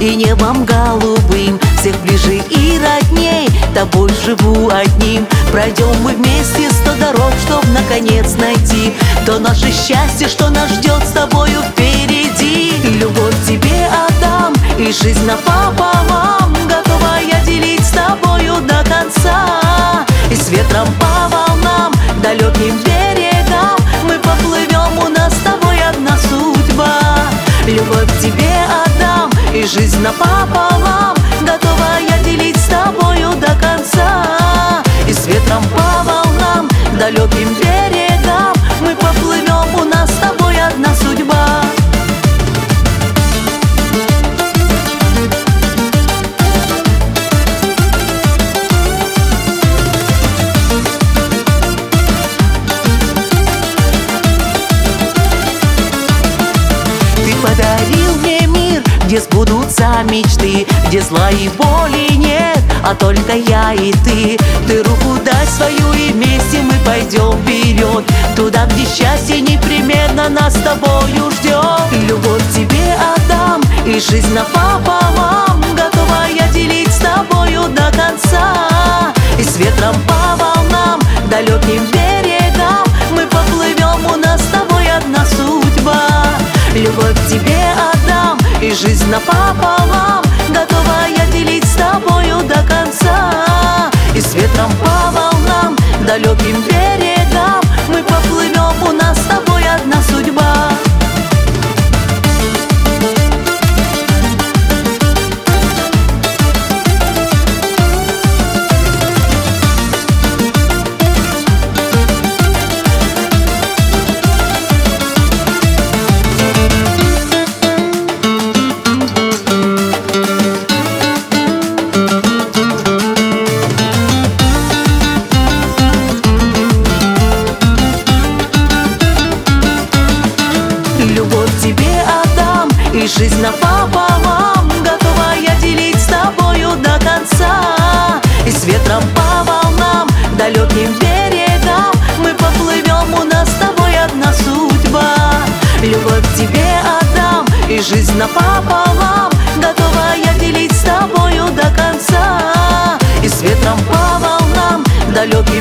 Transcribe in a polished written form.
и небом голубым. Всех ближе и родней, тобой живу одним. Пройдем мы вместе 100 дорог, чтоб наконец найти то наше счастье, что нас ждет с тобою впереди. Любовь тебе отдам и жизнь напополам, готова я делить с тобою до конца. И с ветром по волнам, далеким берегам мы поплывем, у нас с тобой одна судьба. Любовь тебе отдам и жизнь напополам, готова я делить с тобою до конца. И с ветром по волнам, далеким берегам мы поплывем, у нас с тобой одна судьба. Подарил мне мир, где сбудутся мечты, где зла и боли нет, а только я и ты. Ты руку дай свою, и вместе мы пойдем вперед, туда, где счастье непременно нас с тобою ждет. Любовь тебе отдам и жизнь напополам, готова я делить с тобою до конца. И с ветром по волнам, далеким берегам мы поплывем, у нас с тобой одна судьба. Любовь тебе отдам и жизнь напополам, готова я делить с тобою до конца. И с ветром по волнам, далеким берегам мы поплывем, у нас с тобой одна судьба. Любовь тебе отдам и жизнь напополам, готова я делить с тобою до конца. И с ветром по волнам, далеким берегам мы поплывем, у нас с тобой одна судьба. Любовь тебе отдам и жизнь напополам, готова я делить с тобою до конца. И с ветром по волнам, далеким